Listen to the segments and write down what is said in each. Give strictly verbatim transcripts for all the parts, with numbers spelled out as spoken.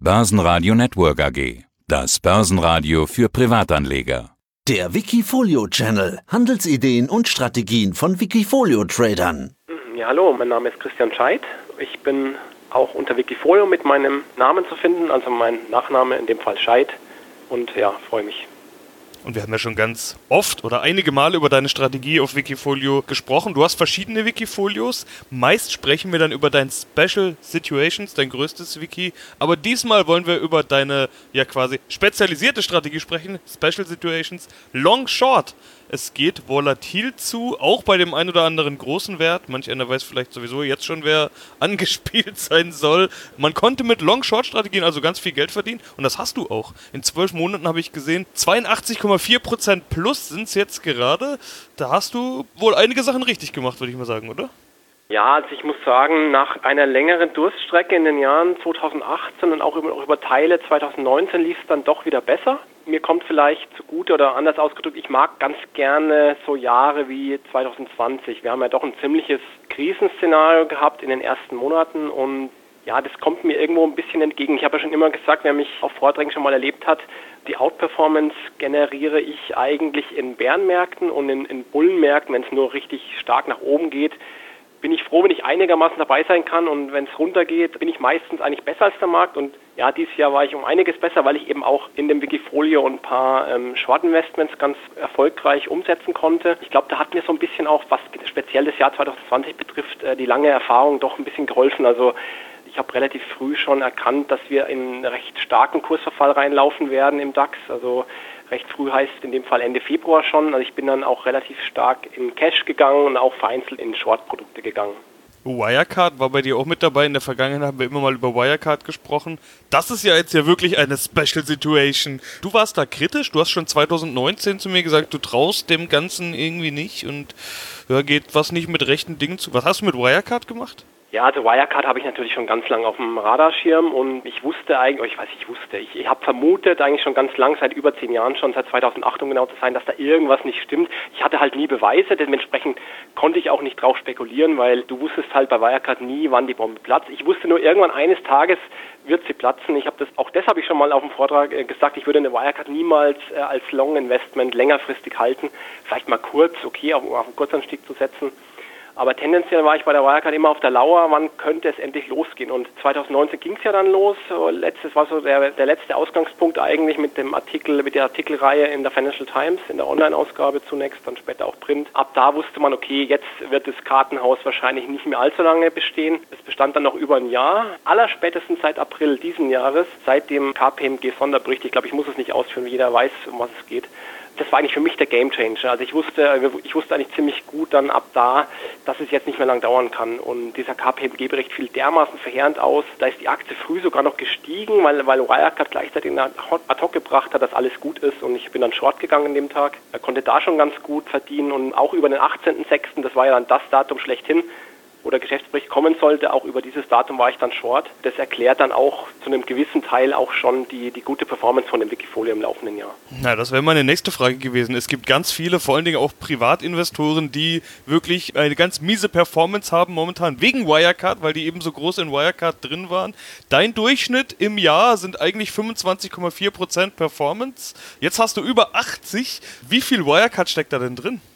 Börsenradio Network A G. Das Börsenradio für Privatanleger. Der Wikifolio-Channel. Handelsideen und Strategien von Wikifolio-Tradern. Ja, hallo, mein Name ist Christian Scheidt. Ich bin auch unter Wikifolio mit meinem Namen zu finden, also mein Nachname, in dem Fall Scheidt. Und ja, freue mich. Und wir haben ja schon ganz oft oder einige Male über deine Strategie auf Wikifolio gesprochen. Du hast verschiedene Wikifolios. Meist sprechen wir dann über dein Special Situations, dein größtes Wiki. Aber diesmal wollen wir über deine ja quasi spezialisierte Strategie sprechen. Special Situations Long Short. Es geht volatil zu, auch bei dem ein oder anderen großen Wert. Manch einer weiß vielleicht sowieso jetzt schon, wer angespielt sein soll. Man konnte mit Long-Short-Strategien also ganz viel Geld verdienen. Und das hast du auch. In zwölf Monaten habe ich gesehen, zweiundachtzig Komma vier Prozent plus sind es jetzt gerade. Da hast du wohl einige Sachen richtig gemacht, würde ich mal sagen, oder? Ja, also ich muss sagen, nach einer längeren Durststrecke in den Jahren zweitausendachtzehn und auch über, auch über Teile zweitausendneunzehn lief es dann doch wieder besser. Mir kommt vielleicht zugute oder anders ausgedrückt, ich mag ganz gerne so Jahre wie zwanzig zwanzig. Wir haben ja doch ein ziemliches Krisenszenario gehabt in den ersten Monaten und ja, das kommt mir irgendwo ein bisschen entgegen. Ich habe ja schon immer gesagt, wer mich auf Vorträgen schon mal erlebt hat, die Outperformance generiere ich eigentlich in Bärenmärkten und in, in Bullenmärkten, wenn es nur richtig stark nach oben geht, bin ich froh, wenn ich einigermaßen dabei sein kann, und wenn es runtergeht, bin ich meistens eigentlich besser als der Markt. Und ja, dieses Jahr war ich um einiges besser, weil ich eben auch in dem Wikifolio ein paar ähm, Short-Investments ganz erfolgreich umsetzen konnte. Ich glaube, da hat mir so ein bisschen auch, was speziell das Jahr zwanzig zwanzig betrifft, äh, die lange Erfahrung doch ein bisschen geholfen. Also ich habe relativ früh schon erkannt, dass wir in einen recht starken Kursverfall reinlaufen werden im DAX. Also recht früh heißt in dem Fall Ende Februar schon. Also ich bin dann auch relativ stark in Cash gegangen und auch vereinzelt in Short-Produkte gegangen. Wirecard war bei dir auch mit dabei. In der Vergangenheit haben wir immer mal über Wirecard gesprochen. Das ist ja jetzt ja wirklich eine Special Situation. Du warst da kritisch. Du hast schon zwanzig neunzehn zu mir gesagt, du traust dem Ganzen irgendwie nicht und ja, geht was nicht mit rechten Dingen zu. Was hast du mit Wirecard gemacht? Ja, also Wirecard habe ich natürlich schon ganz lange auf dem Radarschirm und ich wusste eigentlich, oh, ich weiß, ich wusste, ich, ich habe vermutet eigentlich schon ganz lang, seit über zehn Jahren schon, seit zweitausendacht um genau zu sein, dass da irgendwas nicht stimmt. Ich hatte halt nie Beweise, dementsprechend konnte ich auch nicht drauf spekulieren, weil du wusstest halt bei Wirecard nie, wann die Bombe platzt. Ich wusste nur, irgendwann eines Tages wird sie platzen. Ich habe das, auch das habe ich schon mal auf dem Vortrag äh, gesagt, ich würde eine Wirecard niemals äh, als Long-Investment längerfristig halten, vielleicht mal kurz, okay, auf, auf einen Kurzanstieg zu setzen. Aber tendenziell war ich bei der Wirecard immer auf der Lauer, wann könnte es endlich losgehen. Und zwanzig neunzehn ging es ja dann los. Letztes war so der, der letzte Ausgangspunkt eigentlich mit dem Artikel, mit der Artikelreihe in der Financial Times, in der Online-Ausgabe zunächst, dann später auch Print. Ab da wusste man, okay, jetzt wird das Kartenhaus wahrscheinlich nicht mehr allzu lange bestehen. Es bestand dann noch über ein Jahr. Allerspätestens seit April diesen Jahres, seit dem K P M G-Sonderbericht, ich glaube, ich muss es nicht ausführen, wie jeder weiß, um was es geht. Das war eigentlich für mich der Gamechanger. Also ich wusste, ich wusste eigentlich ziemlich gut dann ab da, dass es jetzt nicht mehr lang dauern kann. Und dieser K P M G-Bericht fiel dermaßen verheerend aus. Da ist die Aktie früh sogar noch gestiegen, weil, weil Wirecard gleichzeitig ad hoc gebracht hat, dass alles gut ist. Und ich bin dann short gegangen an dem Tag. Er konnte da schon ganz gut verdienen und auch über den achtzehnten sechsten, das war ja dann das Datum schlechthin, wo der Geschäftsbericht kommen sollte, auch über dieses Datum war ich dann short. Das erklärt dann auch zu einem gewissen Teil auch schon die, die gute Performance von dem Wikifolio im laufenden Jahr. Na, das wäre meine nächste Frage gewesen. Es gibt ganz viele, vor allen Dingen auch Privatinvestoren, die wirklich eine ganz miese Performance haben momentan wegen Wirecard, weil die eben so groß in Wirecard drin waren. Dein Durchschnitt im Jahr sind eigentlich fünfundzwanzig Komma vier Prozent Performance. Jetzt hast du über achtzig. Wie viel Wirecard steckt da denn drin?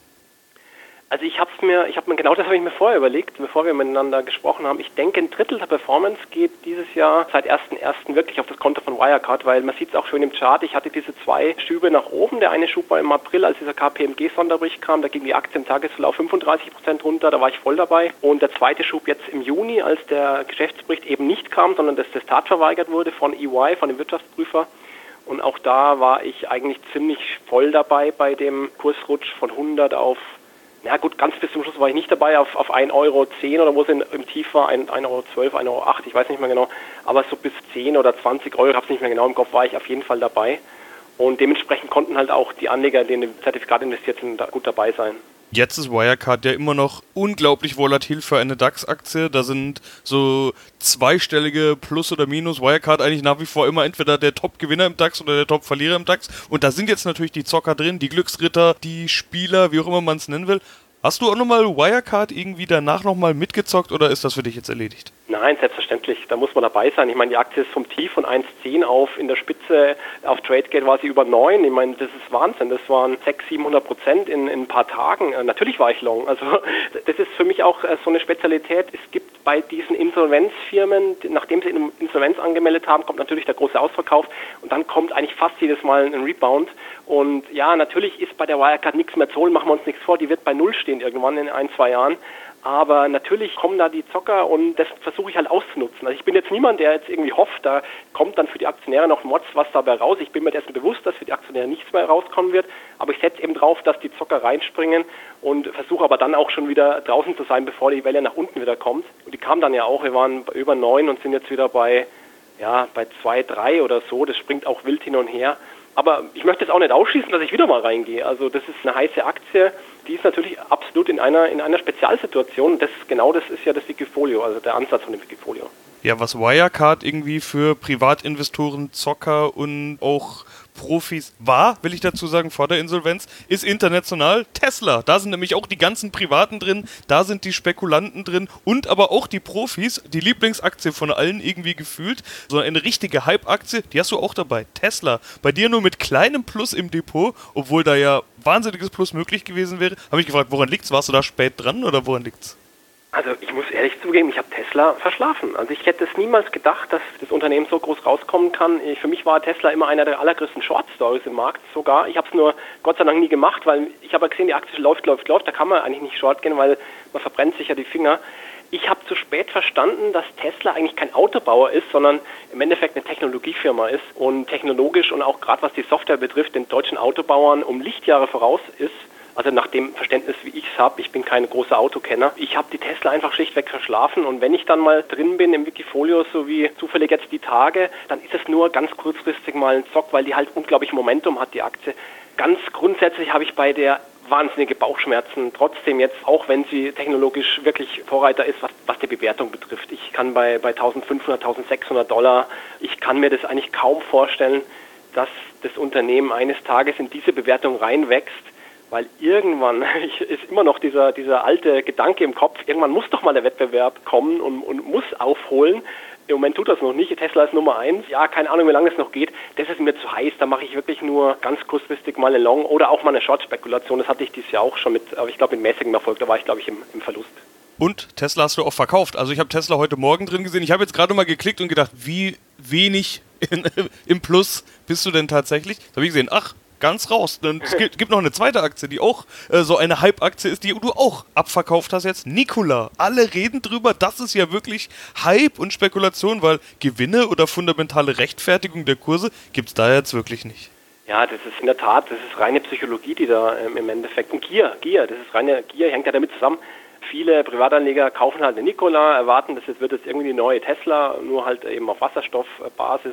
Also ich habe mir, ich habe mir genau das habe ich mir vorher überlegt, bevor wir miteinander gesprochen haben. Ich denke, ein Drittel der Performance geht dieses Jahr seit ersten ersten wirklich auf das Konto von Wirecard, weil man sieht es auch schön im Chart. Ich hatte diese zwei Schübe nach oben. Der eine Schub war im April, als dieser K P M G-Sonderbericht kam. Da ging die Aktie im Tagesverlauf fünfunddreißig Prozent runter. Da war ich voll dabei. Und der zweite Schub jetzt im Juni, als der Geschäftsbericht eben nicht kam, sondern das Testat verweigert wurde von E Y, von dem Wirtschaftsprüfer. Und auch da war ich eigentlich ziemlich voll dabei bei dem Kursrutsch von hundert auf, na gut, ganz bis zum Schluss war ich nicht dabei, auf, auf ein Euro zehn oder wo es in, im Tief war, ein Euro zwölf, ein Euro acht, ich weiß nicht mehr genau, aber so bis zehn oder zwanzig Euro, ich habe es nicht mehr genau im Kopf, war ich auf jeden Fall dabei. Und dementsprechend konnten halt auch die Anleger, die in dem Zertifikat investiert sind, da gut dabei sein. Jetzt ist Wirecard ja immer noch unglaublich volatil für eine DAX-Aktie. Da sind so zweistellige Plus oder Minus. Wirecard eigentlich nach wie vor immer entweder der Top-Gewinner im DAX oder der Top-Verlierer im DAX. Und da sind jetzt natürlich die Zocker drin, die Glücksritter, die Spieler, wie auch immer man es nennen will. Hast du auch nochmal Wirecard irgendwie danach nochmal mitgezockt oder ist das für dich jetzt erledigt? Nein, selbstverständlich. Da muss man dabei sein. Ich meine, die Aktie ist vom Tief von eins Komma zehn auf in der Spitze auf Tradegate war sie über neun. Ich meine, das ist Wahnsinn. Das waren sechshundert, siebenhundert Prozent in, in ein paar Tagen. Natürlich war ich long. Also das ist für mich auch so eine Spezialität. Es gibt bei diesen Insolvenzfirmen, nachdem sie Insolvenz angemeldet haben, kommt natürlich der große Ausverkauf und dann kommt eigentlich fast jedes Mal ein Rebound. Und ja, natürlich ist bei der Wirecard nichts mehr zu holen, machen wir uns nichts vor. Die wird bei Null stehen irgendwann in ein, zwei Jahren. Aber natürlich kommen da die Zocker und das versuche ich halt auszunutzen. Also ich bin jetzt niemand, der jetzt irgendwie hofft, da kommt dann für die Aktionäre noch Mods was dabei raus. Ich bin mir dessen bewusst, dass für die Aktionäre nichts mehr rauskommen wird. Aber ich setze eben drauf, dass die Zocker reinspringen und versuche aber dann auch schon wieder draußen zu sein, bevor die Welle nach unten wieder kommt. Und die kam dann ja auch, wir waren bei über neun und sind jetzt wieder bei, ja, bei zwei, drei oder so. Das springt auch wild hin und her. Aber ich möchte es auch nicht ausschließen, dass ich wieder mal reingehe. Also das ist eine heiße Aktie, die ist natürlich absolut in einer in einer Spezialsituation. Das genau das ist ja das Wikifolio, also der Ansatz von dem Wikifolio. Ja, was Wirecard irgendwie für Privatinvestoren, Zocker und auch Profis war, will ich dazu sagen, vor der Insolvenz, ist international Tesla. Da sind nämlich auch die ganzen Privaten drin, da sind die Spekulanten drin und aber auch die Profis, die Lieblingsaktie von allen irgendwie gefühlt. So eine richtige Hype-Aktie, die hast du auch dabei. Tesla. Bei dir nur mit kleinem Plus im Depot, obwohl da ja wahnsinniges Plus möglich gewesen wäre. Habe ich gefragt, woran liegt's? Warst du da spät dran oder woran liegt's? Also ich muss ehrlich zugeben, ich habe Tesla verschlafen. Also ich hätte es niemals gedacht, dass das Unternehmen so groß rauskommen kann. Ich, für mich war Tesla immer einer der allergrößten Short-Stories im Markt sogar. Ich habe es nur Gott sei Dank nie gemacht, weil ich habe gesehen, die Aktie läuft, läuft, läuft. Da kann man eigentlich nicht short gehen, weil man verbrennt sich ja die Finger. Ich habe zu spät verstanden, dass Tesla eigentlich kein Autobauer ist, sondern im Endeffekt eine Technologiefirma ist und technologisch und auch gerade was die Software betrifft, den deutschen Autobauern um Lichtjahre voraus ist. Also nach dem Verständnis, wie ich es habe, ich bin kein großer Autokenner. Ich habe die Tesla einfach schlichtweg verschlafen und wenn ich dann mal drin bin im Wikifolio, so wie zufällig jetzt die Tage, dann ist es nur ganz kurzfristig mal ein Zock, weil die halt unglaublich Momentum hat, die Aktie. Ganz grundsätzlich habe ich bei der wahnsinnige Bauchschmerzen, trotzdem jetzt, auch wenn sie technologisch wirklich Vorreiter ist, was, was die Bewertung betrifft. Ich kann bei, bei eintausendfünfhundert, eintausendsechshundert Dollar, ich kann mir das eigentlich kaum vorstellen, dass das Unternehmen eines Tages in diese Bewertung reinwächst. Weil irgendwann ist immer noch dieser, dieser alte Gedanke im Kopf, irgendwann muss doch mal der Wettbewerb kommen und, und muss aufholen. Im Moment tut das noch nicht. Tesla ist Nummer eins. Ja, keine Ahnung, wie lange es noch geht. Das ist mir zu heiß. Da mache ich wirklich nur ganz kurzfristig mal eine Long- oder auch mal eine Short-Spekulation. Das hatte ich dieses Jahr auch schon mit, aber ich glaube mit mäßigem Erfolg. Da war ich, glaube ich, im, im Verlust. Und Tesla hast du auch verkauft. Also ich habe Tesla heute Morgen drin gesehen. Ich habe jetzt gerade mal geklickt und gedacht, wie wenig in, im Plus bist du denn tatsächlich? Da habe ich gesehen, ach, ganz raus. Dann, es gibt, gibt noch eine zweite Aktie, die auch äh, so eine Hype-Aktie ist, die du auch abverkauft hast jetzt. Nikola. Alle reden drüber, das ist ja wirklich Hype und Spekulation, weil Gewinne oder fundamentale Rechtfertigung der Kurse gibt es da jetzt wirklich nicht. Ja, das ist in der Tat, das ist reine Psychologie, die da ähm, im Endeffekt, und Gier, Gier, das ist reine Gier, hängt ja damit zusammen. Viele Privatanleger kaufen halt eine Nikola, erwarten, das wird jetzt irgendwie die neue Tesla, nur halt eben auf Wasserstoffbasis.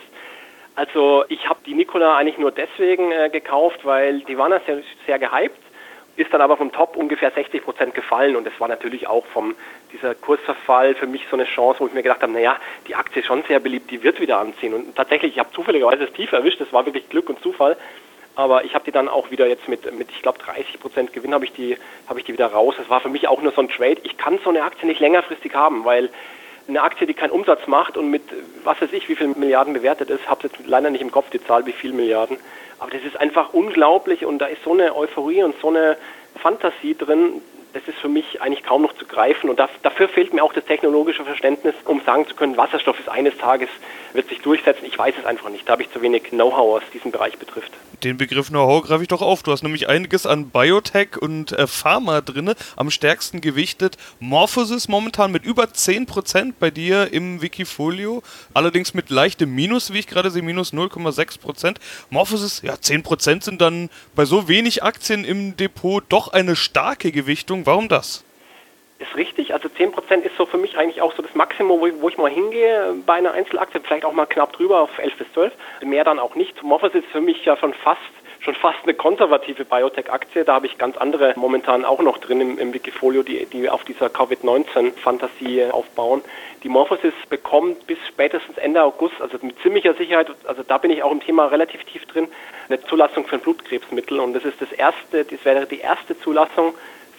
Also ich habe die Nikola eigentlich nur deswegen äh, gekauft, weil die waren ja sehr, sehr gehypt, ist dann aber vom Top ungefähr sechzig Prozent gefallen und das war natürlich auch vom dieser Kursverfall für mich so eine Chance, wo ich mir gedacht habe, naja, die Aktie ist schon sehr beliebt, die wird wieder anziehen und tatsächlich, ich habe zufälligerweise das Tief erwischt, das war wirklich Glück und Zufall, aber ich habe die dann auch wieder jetzt mit, mit ich glaube dreißig Prozent Gewinn habe ich die habe ich die wieder raus. Das war für mich auch nur so ein Trade. Ich kann so eine Aktie nicht längerfristig haben, weil eine Aktie, die keinen Umsatz macht und mit, was weiß ich, wie viel Milliarden bewertet ist, habe jetzt leider nicht im Kopf die Zahl, wie viel Milliarden, aber das ist einfach unglaublich und da ist so eine Euphorie und so eine Fantasie drin, das ist für mich eigentlich kaum noch zu greifen und dafür fehlt mir auch das technologische Verständnis, um sagen zu können, Wasserstoff ist eines Tages, wird sich durchsetzen. Ich weiß es einfach nicht, da habe ich zu wenig Know-how, was diesen Bereich betrifft. Den Begriff Know-how greife ich doch auf. Du hast nämlich einiges an Biotech und äh, Pharma drin, am stärksten gewichtet. Morphosis momentan mit über zehn Prozent bei dir im Wikifolio, allerdings mit leichtem Minus, wie ich gerade sehe, minus null Komma sechs Prozent. Morphosis, ja, zehn Prozent sind dann bei so wenig Aktien im Depot doch eine starke Gewichtung. Warum das? Ist richtig, also zehn Prozent ist so für mich eigentlich auch so das Maximum, wo ich, wo ich mal hingehe bei einer Einzelaktie, vielleicht auch mal knapp drüber auf elf bis zwölf, mehr dann auch nicht. Morphosis ist für mich ja schon fast schon fast eine konservative Biotech-Aktie, da habe ich ganz andere momentan auch noch drin im, im Wikifolio, die, die auf dieser Covid neunzehn Fantasie aufbauen. Die Morphosis bekommt bis spätestens Ende August, also mit ziemlicher Sicherheit, also da bin ich auch im Thema relativ tief drin, eine Zulassung für ein Blutkrebsmittel und das ist das erste, das wäre die erste Zulassung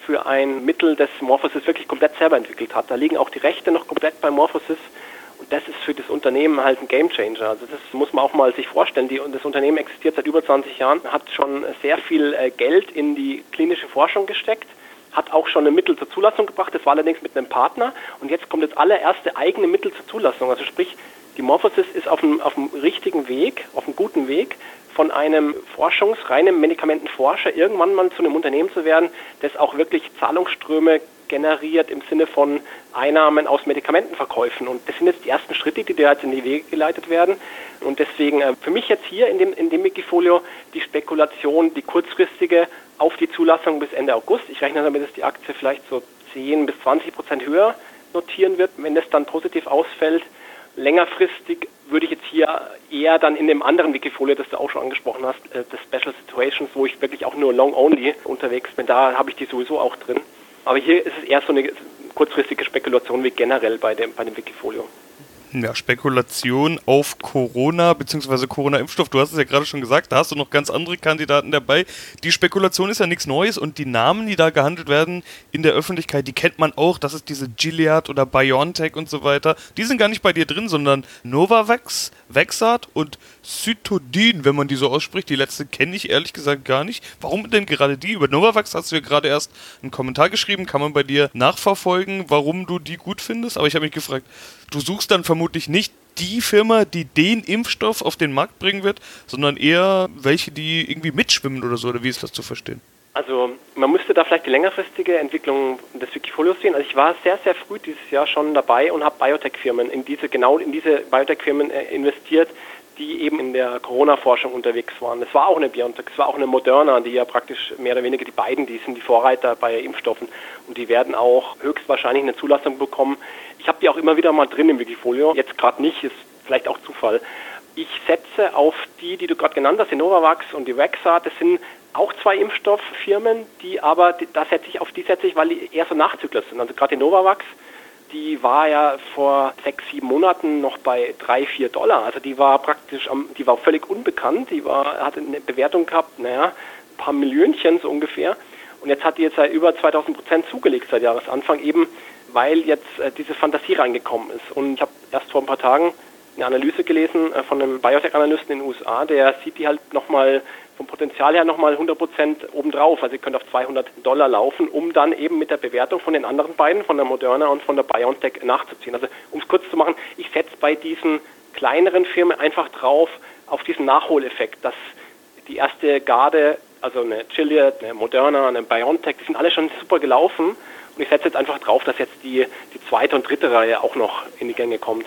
für ein Mittel, das MorphoSys wirklich komplett selber entwickelt hat. Da liegen auch die Rechte noch komplett bei MorphoSys. Und das ist für das Unternehmen halt ein Gamechanger. Also das muss man auch mal sich vorstellen. Die, das Unternehmen existiert seit über zwanzig Jahren, hat schon sehr viel äh, Geld in die klinische Forschung gesteckt, hat auch schon ein Mittel zur Zulassung gebracht. Das war allerdings mit einem Partner. Und jetzt kommt das allererste eigene Mittel zur Zulassung. Also sprich, die MorphoSys ist auf dem, auf dem richtigen Weg, auf einem guten Weg, von einem Forschungs-, reinen Medikamentenforscher irgendwann mal zu einem Unternehmen zu werden, das auch wirklich Zahlungsströme generiert im Sinne von Einnahmen aus Medikamentenverkäufen. Und das sind jetzt die ersten Schritte, die da jetzt in die Wege geleitet werden. Und deswegen äh, für mich jetzt hier in dem, in dem Wikifolio die Spekulation, die kurzfristige auf die Zulassung bis Ende August. Ich rechne damit, dass die Aktie vielleicht so zehn bis zwanzig Prozent höher notieren wird, wenn das dann positiv ausfällt. Längerfristig würde ich jetzt hier eher dann in dem anderen Wikifolio, das du auch schon angesprochen hast, äh, das Special Situations, wo ich wirklich auch nur Long-Only unterwegs bin, da habe ich die sowieso auch drin. Aber hier ist es eher so eine kurzfristige Spekulation wie generell bei dem, bei dem Wikifolio. Ja, Spekulation auf Corona bzw. Corona-Impfstoff. Du hast es ja gerade schon gesagt, da hast du noch ganz andere Kandidaten dabei. Die Spekulation ist ja nichts Neues und die Namen, die da gehandelt werden in der Öffentlichkeit, die kennt man auch. Das ist diese Gilead oder BioNTech und so weiter. Die sind gar nicht bei dir drin, sondern Novavax, Vaxart und Cytodin, wenn man die so ausspricht. Die letzte kenne ich ehrlich gesagt gar nicht. Warum denn gerade die? Über Novavax hast du ja gerade erst einen Kommentar geschrieben. Kann man bei dir nachverfolgen, warum du die gut findest? Aber ich habe mich gefragt, du suchst dann vermutlich nicht die Firma, die den Impfstoff auf den Markt bringen wird, sondern eher welche, die irgendwie mitschwimmen oder so, oder wie ist das zu verstehen? Also man müsste da vielleicht die längerfristige Entwicklung des Wikifolios sehen. Also ich war sehr, sehr früh dieses Jahr schon dabei und habe Biotech-Firmen in diese, genau in diese Biotech-Firmen äh, investiert, die eben in der Corona-Forschung unterwegs waren. Es war auch eine BioNTech, es war auch eine Moderna, die ja praktisch mehr oder weniger die beiden, die sind die Vorreiter bei Impfstoffen und die werden auch höchstwahrscheinlich eine Zulassung bekommen. Ich habe die auch immer wieder mal drin im Wikifolio, jetzt gerade nicht, ist vielleicht auch Zufall. Ich setze auf die, die du gerade genannt hast, die Novavax und die Vaxart, das sind auch zwei Impfstofffirmen, die aber, da setze ich auf die setze ich, weil die eher so Nachzügler sind. Also gerade die Novavax, die war ja vor sechs, sieben Monaten noch bei drei, vier Dollar. Also die war praktisch, am, die war völlig unbekannt. Die war, hatte eine Bewertung gehabt, naja, ein paar Millionchen so ungefähr. Und jetzt hat die jetzt ja über zweitausend Prozent zugelegt seit Jahresanfang, eben weil jetzt äh, diese Fantasie reingekommen ist. Und ich habe erst vor ein paar Tagen eine Analyse gelesen äh, von einem Biotech-Analysten in den U S A, der sieht die halt nochmal vom Potenzial her nochmal hundert Prozent obendrauf. Also ihr könnt auf zweihundert Dollar laufen, um dann eben mit der Bewertung von den anderen beiden, von der Moderna und von der BioNTech, nachzuziehen. Also um es kurz zu machen, ich setze bei diesen kleineren Firmen einfach drauf auf diesen Nachholeffekt, dass die erste Garde, also eine Gilead, eine Moderna, eine BioNTech, die sind alle schon super gelaufen. Und ich setze jetzt einfach drauf, dass jetzt die, die zweite und dritte Reihe auch noch in die Gänge kommt.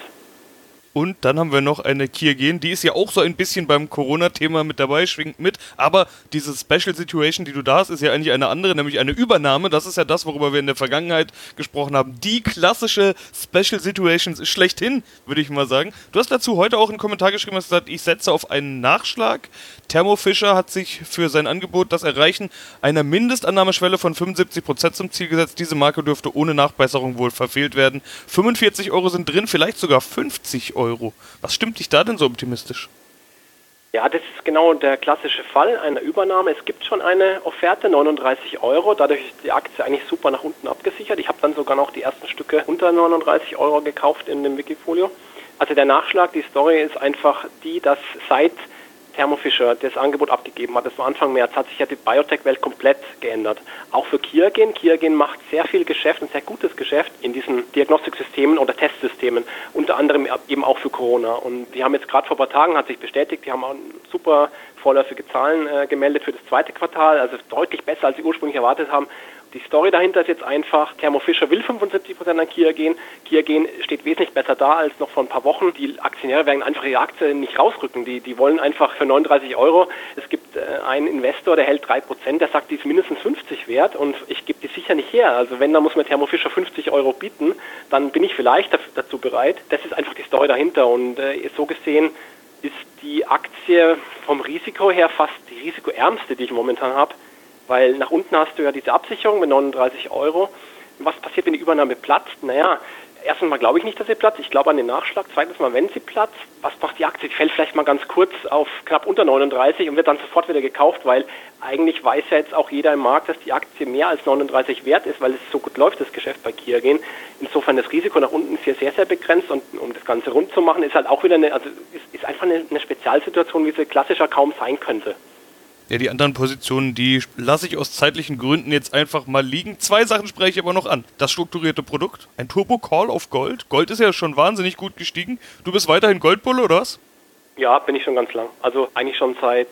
Und dann haben wir noch eine Kiergen, die ist ja auch so ein bisschen beim Corona-Thema mit dabei, schwingt mit, aber diese Special Situation, die du da hast, ist ja eigentlich eine andere, nämlich eine Übernahme. Das ist ja das, worüber wir in der Vergangenheit gesprochen haben. Die klassische Special Situations ist schlechthin, würde ich mal sagen. Du hast dazu heute auch einen Kommentar geschrieben, hast gesagt, ich setze auf einen Nachschlag. Thermo Fisher hat sich für sein Angebot das Erreichen einer Mindestannahmeschwelle von fünfundsiebzig Prozent zum Ziel gesetzt. Diese Marke dürfte ohne Nachbesserung wohl verfehlt werden. fünfundvierzig Euro sind drin, vielleicht sogar fünfzig Euro. Euro. Was stimmt dich da denn so optimistisch? Ja, das ist genau der klassische Fall einer Übernahme. Es gibt schon eine Offerte, neununddreißig Euro. Dadurch ist die Aktie eigentlich super nach unten abgesichert. Ich habe dann sogar noch die ersten Stücke unter neununddreißig Euro gekauft in dem Wikifolio. Also der Nachschlag, die Story ist einfach die, dass seit Thermo Fisher das Angebot abgegeben hat, das war Anfang März, hat sich ja die Biotech-Welt komplett geändert. Auch für Kiergen. Kiergen macht sehr viel Geschäft, ein sehr gutes Geschäft in diesen Diagnostiksystemen oder Testsystemen, unter anderem eben auch für Corona. Und die haben jetzt gerade vor ein paar Tagen, hat sich bestätigt, die haben auch super vorläufige Zahlen äh, gemeldet für das zweite Quartal, also deutlich besser, als sie ursprünglich erwartet haben. Die Story dahinter ist jetzt einfach, Thermo Fisher will fünfundsiebzig Prozent an Kiergen. Kiergen steht wesentlich besser da als noch vor ein paar Wochen. Die Aktionäre werden einfach ihre Aktie nicht rausrücken. Die, die wollen einfach für neununddreißig Euro. Es gibt äh, einen Investor, der hält drei Prozent, der sagt, die ist mindestens fünfzig wert und ich gebe die sicher nicht her. Also wenn, dann muss mir Thermo Fisher fünfzig Euro bieten, dann bin ich vielleicht dazu bereit. Das ist einfach die Story dahinter und äh, so gesehen ist die Aktie vom Risiko her fast die risikoärmste, die ich momentan habe. Weil nach unten hast du ja diese Absicherung mit neununddreißig Euro. Was passiert, wenn die Übernahme platzt? Naja, Erstens mal glaube ich nicht, dass sie platzt. Ich glaube an den Nachschlag. Zweitens mal, wenn sie platzt, was macht die Aktie? Die fällt vielleicht mal ganz kurz auf knapp unter neununddreißig und wird dann sofort wieder gekauft, weil eigentlich weiß ja jetzt auch jeder im Markt, dass die Aktie mehr als neununddreißig wert ist, weil es so gut läuft, das Geschäft bei Kia gehen. Insofern das Risiko nach unten ist hier sehr, sehr begrenzt und um das Ganze rund zu machen, ist halt auch wieder eine, also ist, ist einfach eine, eine Spezialsituation, wie sie klassischer kaum sein könnte. Ja, die anderen Positionen, die lasse ich aus zeitlichen Gründen jetzt einfach mal liegen. Zwei Sachen spreche ich aber noch an. Das strukturierte Produkt, ein Turbo-Call auf Gold. Gold ist ja schon wahnsinnig gut gestiegen. Du bist weiterhin Goldbulle, oder was? Ja, bin ich schon ganz lang. Also eigentlich schon seit...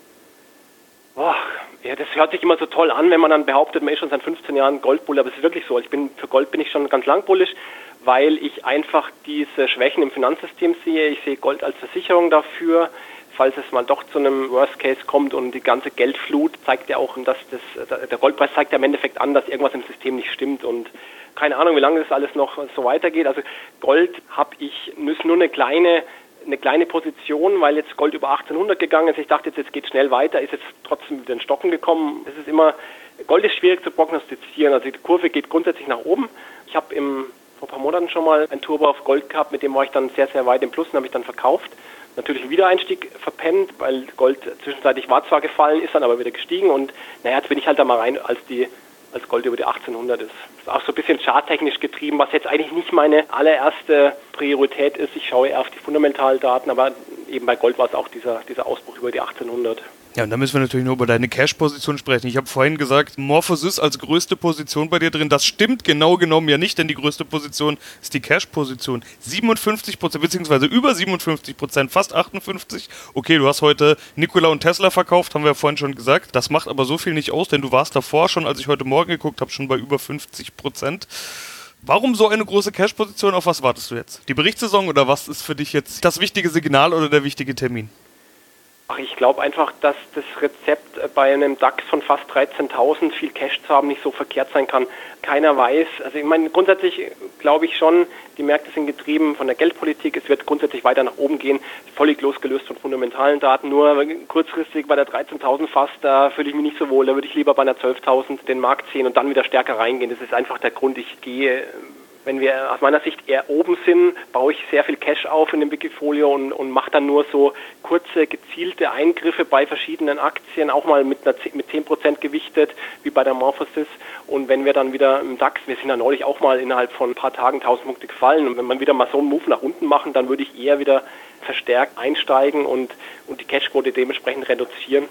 Oh, ja, das hört sich immer so toll an, wenn man dann behauptet, man ist schon seit fünfzehn Jahren Goldbulle. Aber es ist wirklich so. Ich bin, für Gold bin ich schon ganz lang bullisch, weil ich einfach diese Schwächen im Finanzsystem sehe. Ich sehe Gold als Versicherung dafür. Falls es mal doch zu einem Worst Case kommt und die ganze Geldflut zeigt ja auch, dass das, der Goldpreis zeigt ja im Endeffekt an, dass irgendwas im System nicht stimmt und keine Ahnung, wie lange das alles noch so weitergeht. Also Gold habe ich nur eine kleine, eine kleine Position, weil jetzt Gold über achtzehnhundert gegangen ist. Ich dachte jetzt, jetzt geht schnell weiter, ist jetzt trotzdem wieder in Stocken gekommen. Es ist immer, Gold ist schwierig zu prognostizieren. Also die Kurve geht grundsätzlich nach oben. Ich habe im vor ein paar Monaten schon mal ein Turbo auf Gold gehabt, mit dem war ich dann sehr, sehr weit im Plus und habe ich dann verkauft. Natürlich einen Wiedereinstieg verpennt, weil Gold zwischenzeitlich war zwar gefallen, ist dann aber wieder gestiegen und naja, jetzt bin ich halt da mal rein, als die als Gold über die achtzehnhundert ist. Ist auch so ein bisschen charttechnisch getrieben, was jetzt eigentlich nicht meine allererste Priorität ist. Ich schaue eher auf die Fundamentaldaten, aber eben bei Gold war es auch dieser, dieser Ausbruch über die achtzehnhundert. Ja, und da müssen wir natürlich nur über deine Cash-Position sprechen. Ich habe vorhin gesagt, Morphosis als größte Position bei dir drin. Das stimmt genau genommen ja nicht, denn die größte Position ist die Cash-Position. siebenundfünfzig Prozent, beziehungsweise über siebenundfünfzig Prozent, fast achtundfünfzig. Okay, du hast heute Nikola und Tesla verkauft, haben wir ja vorhin schon gesagt. Das macht aber so viel nicht aus, denn du warst davor schon, als ich heute Morgen geguckt habe, schon bei über fünfzig Prozent. Warum so eine große Cash-Position? Auf was wartest du jetzt? Die Berichtssaison oder was ist für dich jetzt das wichtige Signal oder der wichtige Termin? Ach, ich glaube einfach, dass das Rezept bei einem DAX von fast dreizehntausend viel Cash zu haben nicht so verkehrt sein kann. Keiner weiß, also ich meine, grundsätzlich glaube ich schon, die Märkte sind getrieben von der Geldpolitik, es wird grundsätzlich weiter nach oben gehen, völlig losgelöst von fundamentalen Daten, nur kurzfristig bei der dreizehntausend fast, da fühle ich mich nicht so wohl, da würde ich lieber bei einer zwölftausend den Markt sehen und dann wieder stärker reingehen. Das ist einfach der Grund, ich gehe... Wenn wir aus meiner Sicht eher oben sind, baue ich sehr viel Cash auf in dem Wikifolio und, und mache dann nur so kurze, gezielte Eingriffe bei verschiedenen Aktien, auch mal mit, einer, mit zehn Prozent gewichtet, wie bei der Morphosis. Und wenn wir dann wieder im DAX, wir sind ja neulich auch mal innerhalb von ein paar Tagen tausend Punkte gefallen, und wenn man wieder mal so einen Move nach unten machen, dann würde ich eher wieder verstärkt einsteigen und, und die Cashquote dementsprechend reduzieren.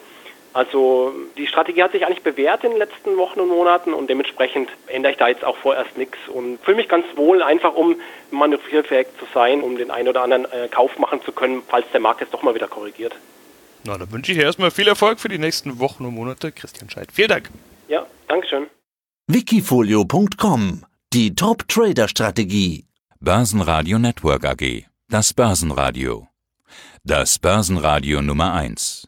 Also die Strategie hat sich eigentlich bewährt in den letzten Wochen und Monaten und dementsprechend ändere ich da jetzt auch vorerst nichts und fühle mich ganz wohl, einfach um manövrierfähig zu sein, um den einen oder anderen äh, Kauf machen zu können, falls der Markt jetzt doch mal wieder korrigiert. Na, dann wünsche ich dir erstmal viel Erfolg für die nächsten Wochen und Monate. Christian Scheidt, vielen Dank. Ja, Dankeschön. Wikifolio Punkt com, die Top-Trader-Strategie. Börsenradio Network A G, das Börsenradio. Das Börsenradio Nummer eins.